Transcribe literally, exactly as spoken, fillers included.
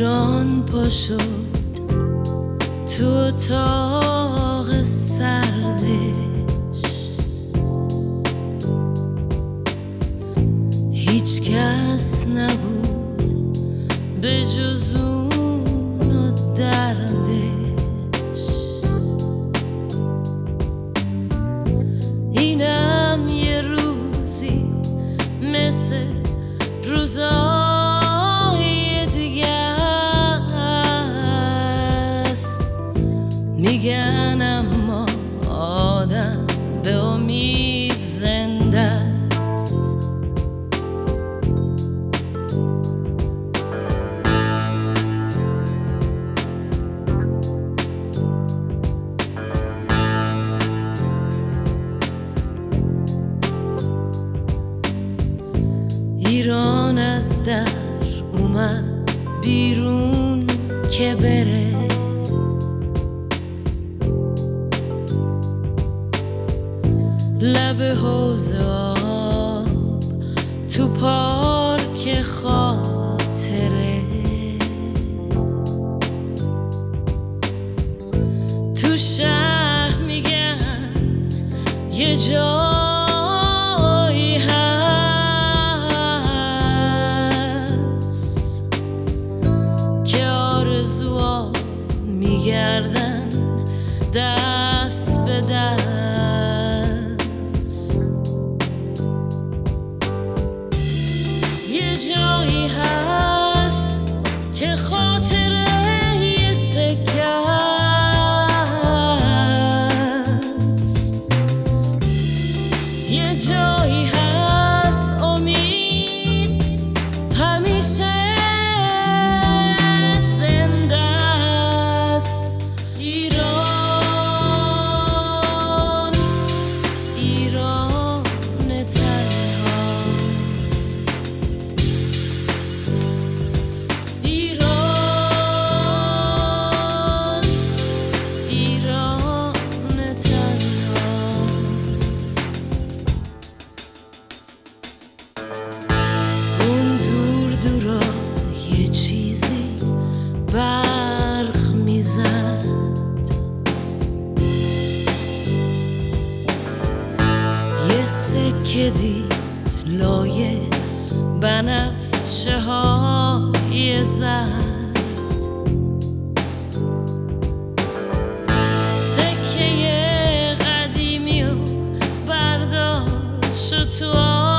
ایران پا شد تو اتاق سردش، هیچ کس نبود به جز اون و دردش. اینم یه روزی مثل روزای دیگه است، میگن اما آدم به امید زنده است. ایران از در اومد بیرون که بره، لب حوض آب تو پارک خاطره، تو شهر میگن یه جایی هست که آرزوها میگردن دست به دست. یه جایی هست که خاطره یه سکه است، یه جایی هست امید همیشه زنده است. ایران، ایران تنها، ایران، ایران تنها. اون دور دورا یه چیزی برق میزد، یه سکه دید لایه بنفشه های زد، سکه قدیمی و برداشت و تو